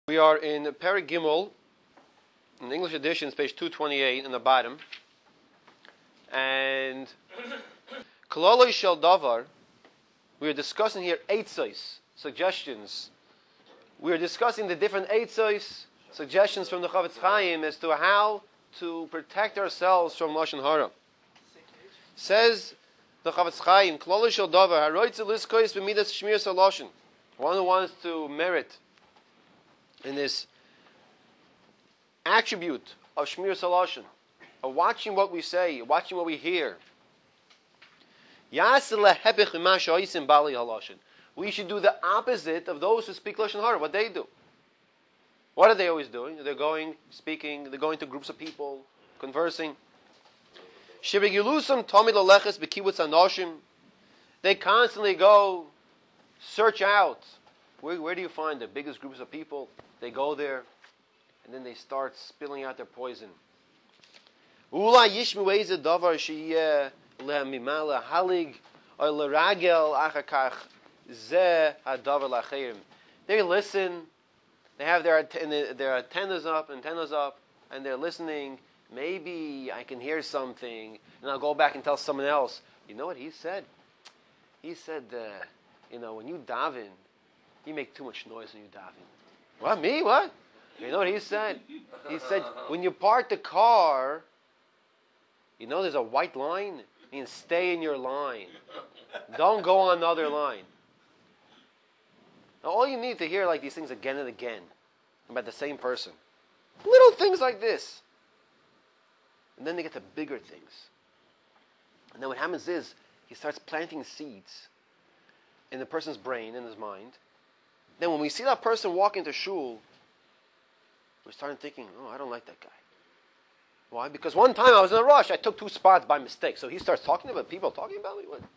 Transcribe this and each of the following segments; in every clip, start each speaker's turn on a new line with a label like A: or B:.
A: We are in Perek Gimel, in the English edition, it's page 228 in the bottom. And Kololoi Shel Davar, we are discussing here eitzos, suggestions. We are discussing the different eitzos, suggestions from the Chafetz Chaim as to how to protect ourselves from Lashon Hara. Says the Chafetz Chaim, Kololoi Shel Davar, haroitze liskois b'midas shmiras halashon. One who wants to merit in this attribute of shmiras halashon, of watching what we say, watching what we hear. We should do the opposite of those who speak Lashon Hara, what they do. What are they always doing? They're going, speaking, they're going to groups of people, conversing. They constantly go, search out. Where do you find the biggest groups of people? They go there, and then they start spilling out their poison. They're listen, they have their antennas up, and they're listening. Maybe I can hear something, and I'll go back and tell someone else. You know what he said? He said, when you daven, you make too much noise when you daven. What, me? What? You know what he said? He said, when you park the car, there's a white line? You can stay in your line. Don't go on another line. Now, all you need to hear like these things again and again about the same person. Little things like this. And then they get to bigger things. And then what happens is, he starts planting seeds in the person's brain, in his mind. Then when we see that person walk into shul, we start thinking, I don't like that guy. Why? Because one time I was in a rush. I took 2 spots by mistake. So he starts talking about people talking about me. What?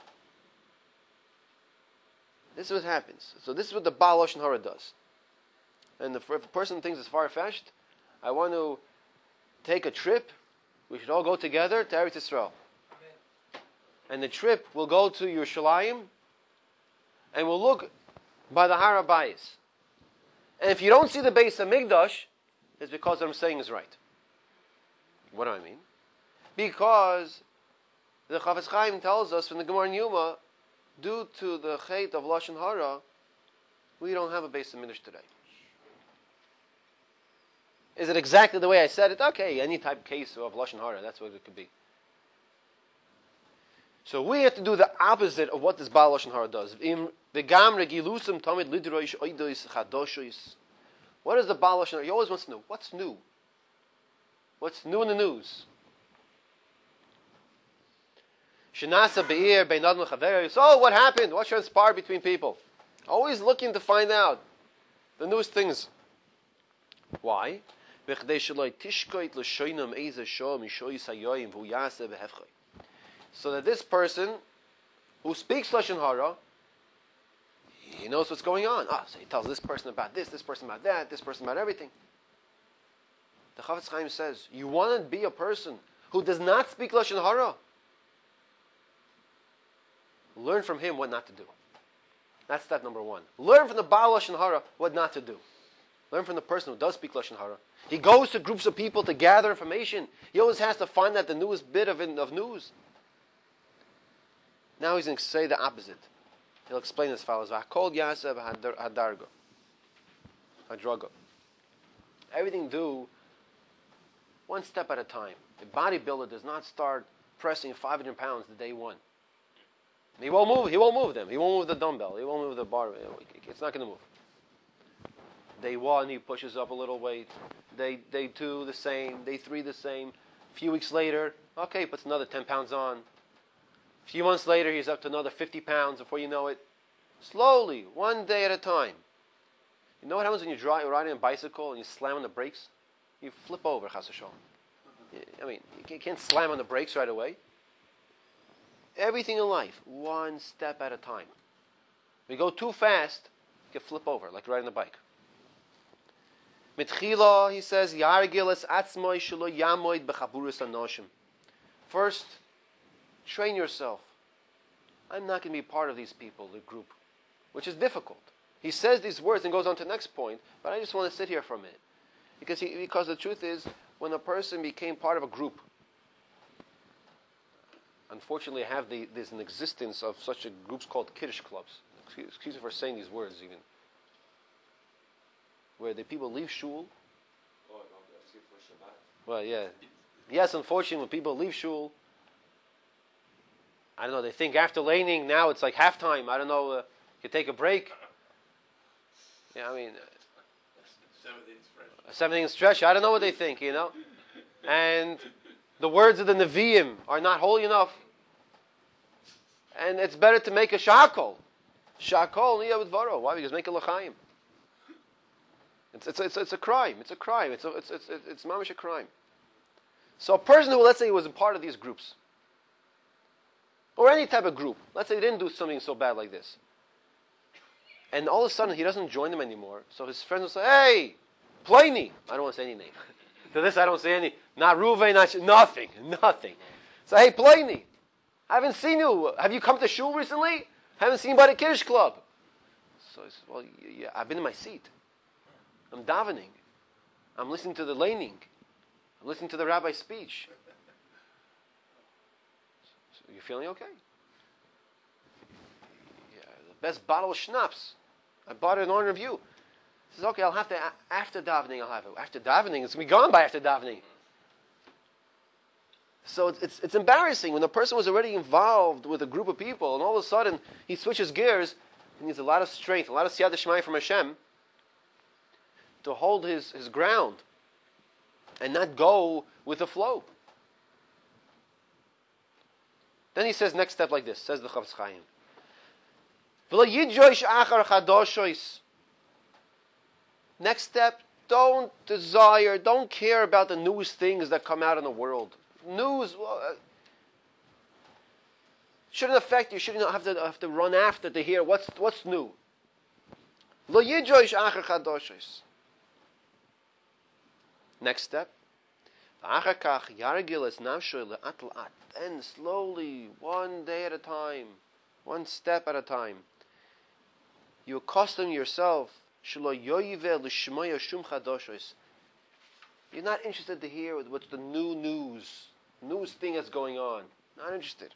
A: This is what happens. So this is what the Baal Lashon Hara does. And if a person thinks it's far-fetched, I want to take a trip. We should all go together to Eretz Yisrael. And the trip will go to Yerushalayim, and we'll look by the Har HaBayis. And if you don't see the Beis HaMikdash, it's because what I'm saying is right. What do I mean? Because the Chafetz Chaim tells us from the Gemara in Yuma, due to the chait of Lashon Hara, we don't have a Beis HaMikdash today. Is it exactly the way I said it? Okay, any type of case of Lashon Hara, that's what it could be. So we have to do the opposite of what this Baal Lashon Hara does. What is the Baal Lashon Hara? He always wants to know, what's new? What's new in the news? So what happened? What transpired between people? Always looking to find out the newest things. Why? So that this person who speaks Lashon Hara, he knows what's going on. So he tells this person about this person about that, this person about everything. The Chafetz Chaim says, you want to be a person who does not speak Lashon Hara? Learn from him what not to do. That's step number 1. Learn from the Baal Lashon Hara what not to do. Learn from the person who does speak Lashon Hara. He goes to groups of people to gather information. He always has to find out the newest bit of news. Now he's going to say the opposite. He'll explain as follows. V'hakol yasev hadarga. Hadraga. Everything do one step at a time. A bodybuilder does not start pressing 500 pounds the day 1. He won't move them. He won't move the dumbbell. He won't move the bar. It's not going to move. Day 1, he pushes up a little weight. Day 2, the same. Day 3, the same. A few weeks later, okay, puts another 10 pounds on. A few months later, he's up to another 50 pounds. Before you know it, slowly, one day at a time. You know what happens when you're riding a bicycle and you slam on the brakes? You flip over, chas v'shalom. You can't slam on the brakes right away. Everything in life, one step at a time. If you go too fast, you can flip over, like riding a bike. Mitchila, he says, first, train yourself. I'm not going to be part of these people, the group, which is difficult. He says these words and goes on to the next point, but I just want to sit here for a minute. Because the truth is, when a person became part of a group, unfortunately I have there's an existence of such a groups called Kiddush clubs. Excuse me for saying these words even. Where the people leave shul. Well, yeah. Yes, unfortunately, when people leave shul, I don't know, they think after laning, now it's like halftime. I don't know, you take a break. Yeah, I mean, 17th stretch. I don't know what they think, you know. And the words of the Nevi'im are not holy enough. And it's better to make a shakol. Shakol niya v'dvaro. Why? Because make a l'chaim. It's a crime. It's a crime. It's mamish a crime. So a person who, let's say, was a part of these groups, or any type of group, let's say he didn't do something so bad like this, and all of a sudden he doesn't join them anymore, so his friends will say, hey, Pliny. I don't want to say any name. To this I don't say any. Not Ruvain, nothing. So, hey, Pliny, I haven't seen you. Have you come to shul recently? Haven't seen you by the Kiddush club. So he says, well, yeah, I've been in my seat. I'm davening. I'm listening to the laning. I'm listening to the rabbi's speech. So you feeling okay? Yeah, the best bottle of schnapps. I bought it in honor of you. He says, okay, I'll have to, after davening, I'll have it. After davening, it's going to be gone by after davening. So it's embarrassing when the person was already involved with a group of people, and all of a sudden he switches gears. He needs a lot of strength, a lot of siyata shmai from Hashem to hold his ground and not go with the flow. Then he says next step like this, says the Chafetz Chaim. Next step, don't care about the newest things that come out in the world. News shouldn't affect you. Shouldn't have to run after to hear what's new. Next step. And slowly, one day at a time, one step at a time, you accustom yourself. You're not interested to hear what's the newest thing that's going on. Not interested.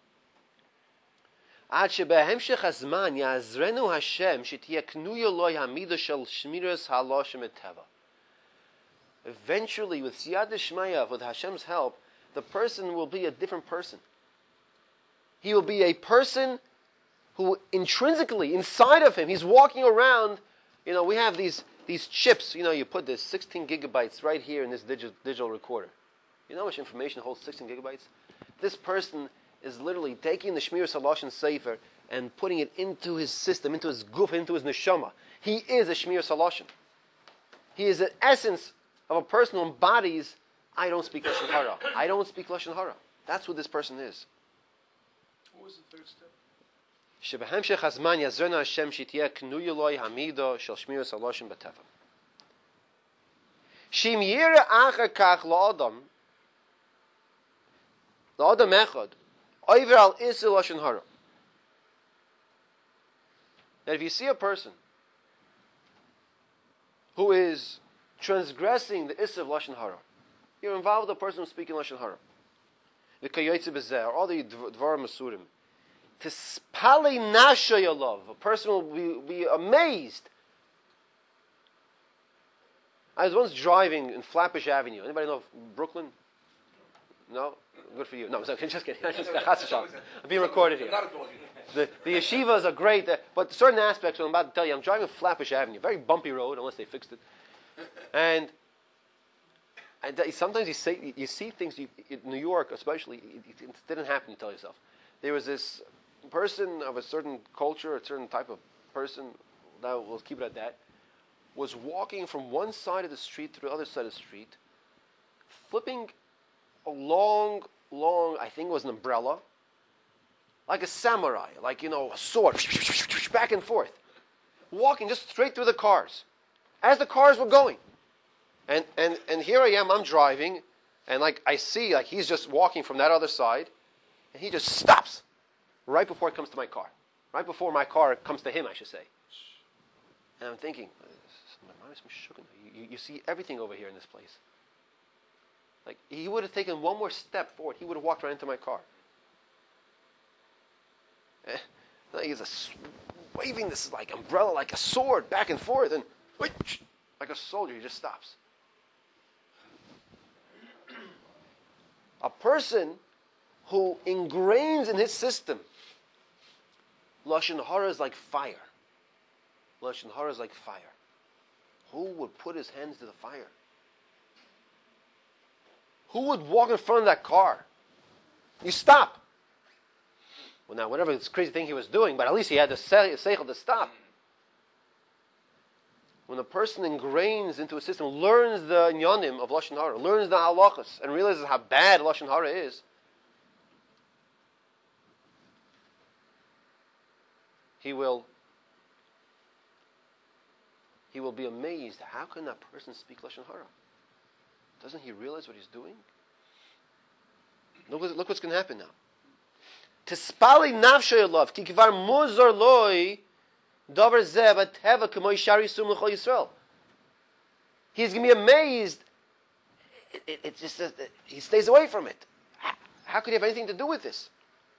A: Eventually, with Siyata Shmaya, with Hashem's help, the person will be a different person. He will be a person who intrinsically, inside of him, he's walking around. You know, we have these chips. You know, you put this 16 gigabytes right here in this digital recorder. You know how much information holds 16 gigabytes? This person is literally taking the Shmir Saloshan Sefer and putting it into his system, into his guf, into his neshama. He is a Shmir Saloshan. He is the essence of a person who embodies, I don't speak Lashon Hara. I don't speak Lashon Hara. That's what this person is.
B: What was the third step?
A: Shebehemshech hazman yazrena Hashem shitiyeh knuya loy hamido shel shmiras haloshim b'teva. Shim yira acher kach la'adam echad over al isil Lashon Hara. That if you see a person who is transgressing the Issa of Lashon Hara, you're involved with a person who's speaking Lashon Hara, the Kayotze B'zeh, or all the Dvarim Masurim, to spali nasha your love, a person will be amazed. I was once driving in Flatbush Avenue. Anybody know of Brooklyn? No? Good for you. No, I'm just kidding. I'm being recorded here. The yeshivas are great, but certain aspects, what I'm about to tell you, I'm driving Flatbush Avenue, very bumpy road, unless they fixed it. And sometimes you see things, in New York especially, it didn't happen, you tell yourself. There was this person of a certain culture, a certain type of person, we'll keep it at that, was walking from one side of the street to the other side of the street, flipping a long, I think it was an umbrella, like a samurai, like, a sword, back and forth, walking just straight through the cars, as the cars were going. And here I am, I'm driving, and I see, he's just walking from that other side, and he just stops right before it comes to my car. Right before my car comes to him, I should say. And I'm thinking, you see everything over here in this place. Like, he would have taken one more step forward. He would have walked right into my car. He's waving this like umbrella, like a sword, back and forth, and like a soldier, he just stops. A person who ingrains in his system, Lashon Hara is like fire. Lashon Hara is like fire. Who would put his hands to the fire? Who would walk in front of that car? You stop. Well, now, whatever this crazy thing he was doing, but at least he had the seichel to stop. When a person ingrains into a system, learns the inyanim of Lashon Hara, learns the halachas, and realizes how bad Lashon Hara is, he will be amazed. How can that person speak Lashon Hara? Doesn't he realize what he's doing? Look what's going to happen now. Tispali nafshay love ki kvar muzar loy davar zeh bateva k'moy shari sum l'chol Yisrael. He's going to be amazed. It just says that he stays away from it. How could he have anything to do with this?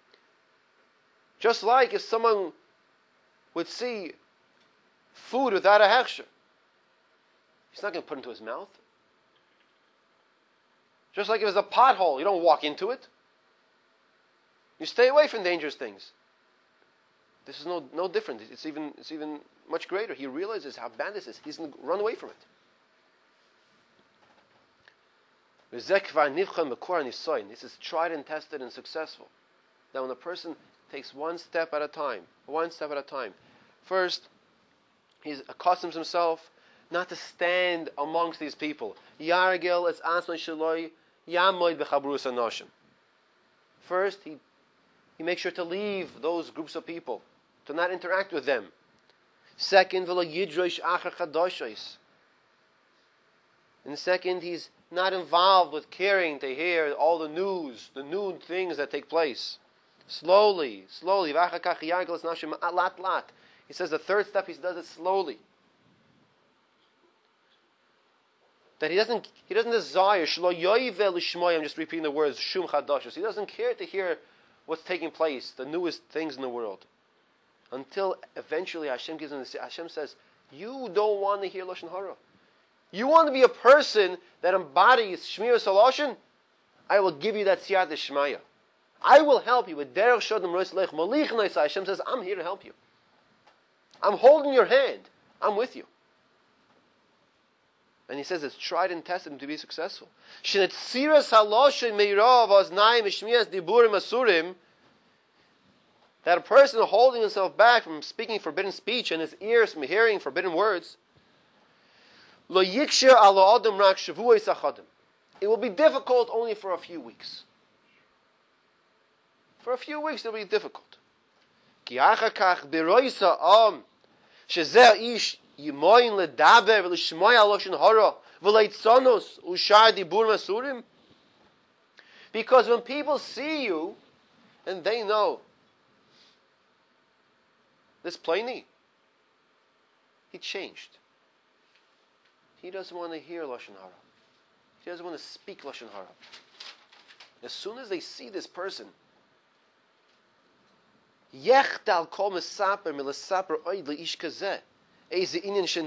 A: Just like if someone would see food without a hechsher, he's not going to put it into his mouth. Just like if there's a pothole, you don't walk into it. You stay away from dangerous things. This is no different. It's even much greater. He realizes how bad this is. He's going to run away from it. This is tried and tested and successful. That when a person takes one step at a time, first, he accustoms himself not to stand amongst these people. Yargil es asmai shaloi yamoid b'chabrus anoshim. First, he makes sure to leave those groups of people, to not interact with them. Second, v'lo yidrosh acher chadoshos. And second, he's not involved with caring to hear all the news, the new things that take place. Slowly. V'achakach yargil es nashim lat. He says the third step, he does it slowly. That he doesn't desire, I'm just repeating the words, shum chadashos. He doesn't care to hear what's taking place, the newest things in the world. Until eventually Hashem gives him this. Hashem says, you don't want to hear Lashon Hara. You want to be a person that embodies Shmiras HaLashon? I will give you that Siyat Shmaya. I will help you with Derech Shodem Rois Lech Malich Noisa. Hashem says, I'm here to help you. I'm holding your hand. I'm with you. And he says it's tried and tested to be successful. That a person holding himself back from speaking forbidden speech and his ears from hearing forbidden words, it will be difficult only for a few weeks. For a few weeks it will be difficult. Because when people see you and they know this Pliny, he changed. He doesn't want to hear Lashon Hara. He doesn't want to speak Lashon Hara. As soon as they see this person, Yechtal kol mesaper milasaper oid leish kazeh. The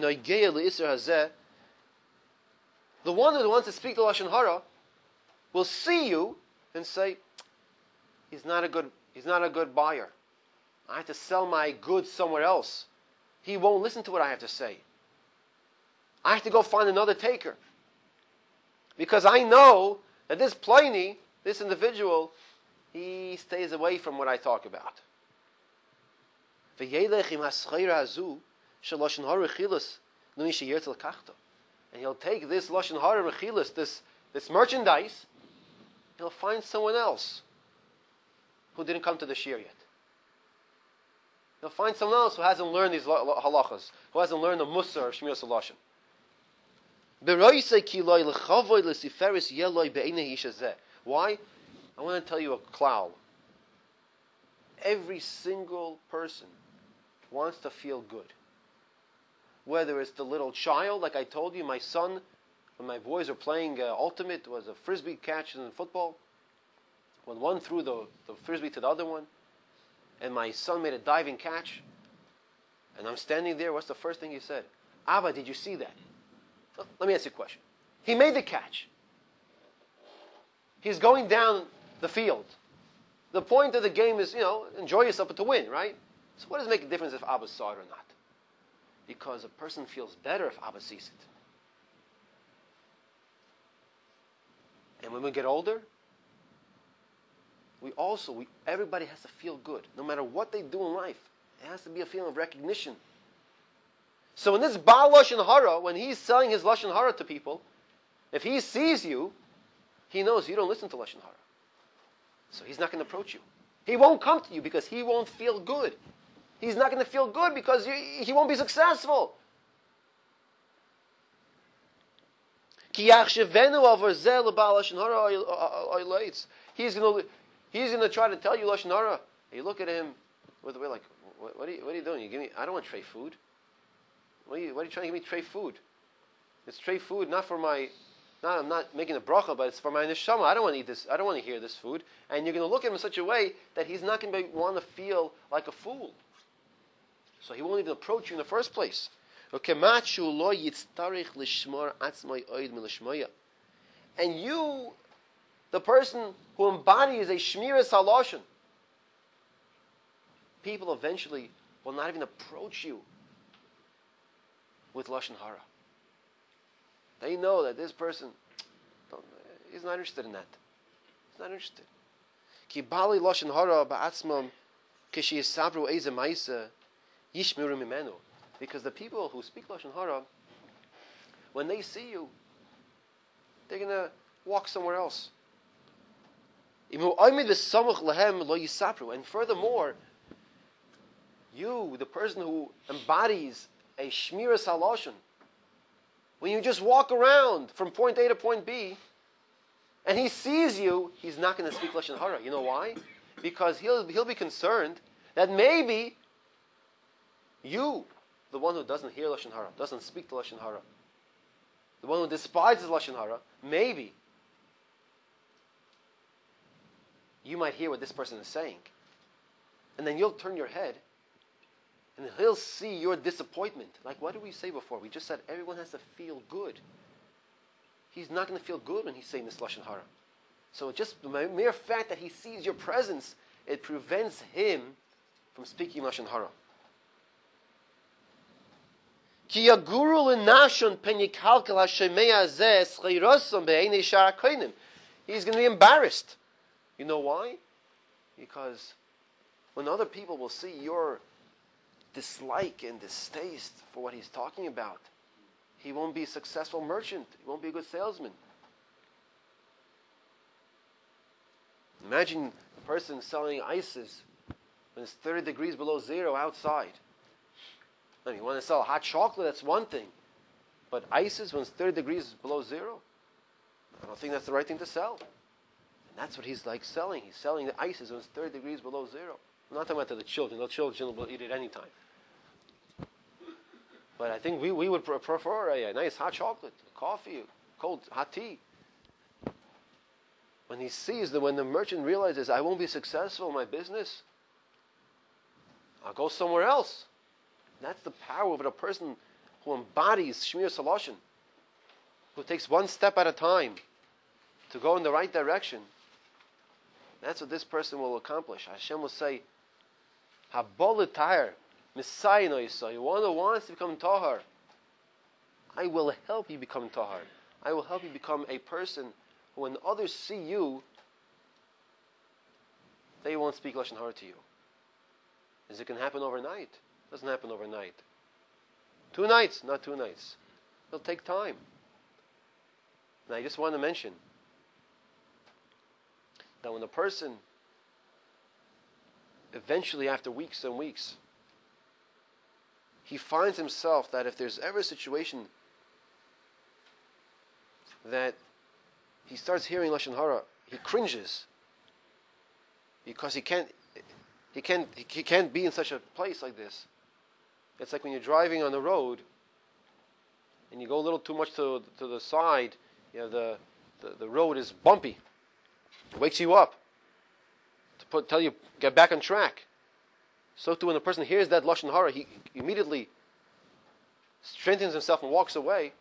A: one who wants to speak the Lashon Hara will see you and say, he's not a good buyer. I have to sell my goods somewhere else. He won't listen to what I have to say. I have to go find another taker. Because I know that this Pliny, this individual, he stays away from what I talk about. And he'll take this Lashon Hara Rechilas, this merchandise, he'll find someone else who didn't come to the shir yet. He'll find someone else who hasn't learned these halachas, who hasn't learned the Musar of Shmiras HaLashon. Why? I want to tell you a klal. Every single person wants to feel good. whether it's the little child, like I told you, my son, when my boys were playing ultimate, was a frisbee catch in football. When one threw the frisbee to the other one, and my son made a diving catch, and I'm standing there, what's the first thing he said? Abba, did you see that? Let me ask you a question. He made the catch. He's going down the field. The point of the game is, enjoy yourself, but to win, right? So what does it make a difference if Abba saw it or not? Because a person feels better if Abba sees it. And when we get older, everybody has to feel good. No matter what they do in life, it has to be a feeling of recognition. So in this Baal Lashon Hara, when he's selling his Lashon Hara to people, if he sees you, he knows you don't listen to Lashon Hara. So he's not going to approach you. He won't come to you because he won't feel good. He's not going to feel good because he won't be successful. He's going to try to tell you Lashon Hara. You look at him with the way like, what are you doing? I don't want tray food. What are you trying to give me tray food? It's tray food not for my... I'm not making a bracha, but it's for my neshama. I don't want to eat this. I don't want to hear this food. And you're going to look at him in such a way that he's not going to want to feel like a fool. So he won't even approach you in the first place. And you, the person who embodies a shmiras haloshen, people eventually will not even approach you with lashon hara. They know that this person, he's not interested in that. He's not interested. Ki bali lashon hara ba'atzmam kishi yisabru eze ma'isa yishmiru mimenu. Because the people who speak lashon hara, when they see you, they're going to walk somewhere else. And furthermore, you, the person who embodies a shmiras haloshen, when you just walk around from point A to point B, and he sees you, he's not going to speak lashon hara. You know why? Because he'll be concerned that maybe you, the one who doesn't hear lashon hara, doesn't speak the lashon hara, the one who despises lashon hara, maybe you might hear what this person is saying, and then you'll turn your head, and he'll see your disappointment. Like, what did we say before? We just said everyone has to feel good. He's not going to feel good when he's saying this lashon hara. So just the mere fact that he sees your presence, it prevents him from speaking lashon hara. He's going to be embarrassed. You know why? Because when other people will see your dislike and distaste for what he's talking about, he won't be a successful merchant. He won't be a good salesman. Imagine a person selling ices when it's 30 degrees below zero outside. I mean, you want to sell hot chocolate, that's one thing. But ices when it's 30 degrees below zero, I don't think that's the right thing to sell. And that's what he's like selling. He's selling the ices when it's 30 degrees below zero. I'm not talking about to the children. The children will eat it any time. But I think we would prefer a nice hot chocolate, coffee, cold hot tea. When he sees that when the merchant realizes, I won't be successful in my business, I'll go somewhere else. That's the power of a person who embodies shmiras haloshen, who takes one step at a time to go in the right direction. That's what this person will accomplish. Hashem will say, Habolatayr, Messiah Noisa, one who wants to become tahar, I will help you become tahar. I will help you become a person who, when others see you, they won't speak lashon hara to you. Is it can happen overnight? It doesn't happen overnight. 2 nights, not 2 nights. It'll take time. And I just want to mention that when a person, eventually after weeks and weeks, he finds himself that if there's ever a situation that he starts hearing lashon hara, he cringes because he can't be in such a place like this. It's like when you're driving on the road and you go a little too much to the side, the road is bumpy. It wakes you up to tell you get back on track. So too, when a person hears that lashon hara, he immediately strengthens himself and walks away.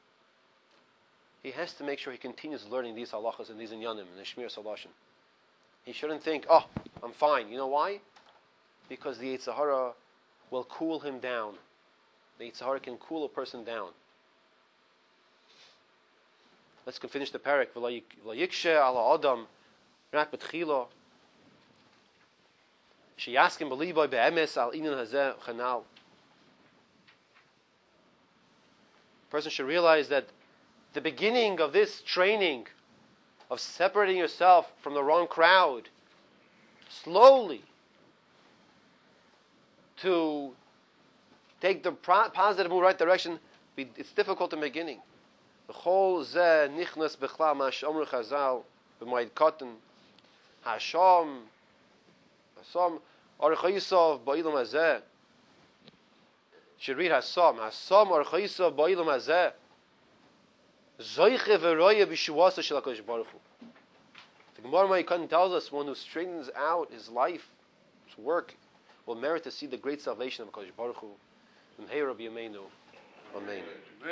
A: He has to make sure he continues learning these halachas and these inyanim and the shmir salashon. He shouldn't think, oh, I'm fine. You know why? Because the Yetzer Hara will cool him down. The Yetzer Hara can cool a person down. Let's finish the parak. V'lo yikshe ala adam rak betchila sheyaskim b'liboy be'emes al inyan hazeh chanal. Person should realize that the beginning of this training of separating yourself from the wrong crowd, slowly to take the positive move, right direction, it's difficult in the beginning. V'chol zeh nichnas b'chla ma sh'omru chazal b'moed katan hasham archa yisov ba'ilam hazeh. Should read Hasam archa yisov ba'ilam hazeh zoiche v'roya b'shuasa shel HaKadosh Baruch Hu. The Gemara Ma'ikon tells us one who straightens out his life, his work, will merit to see the great salvation of HaKadosh Baruch Hu. Amen.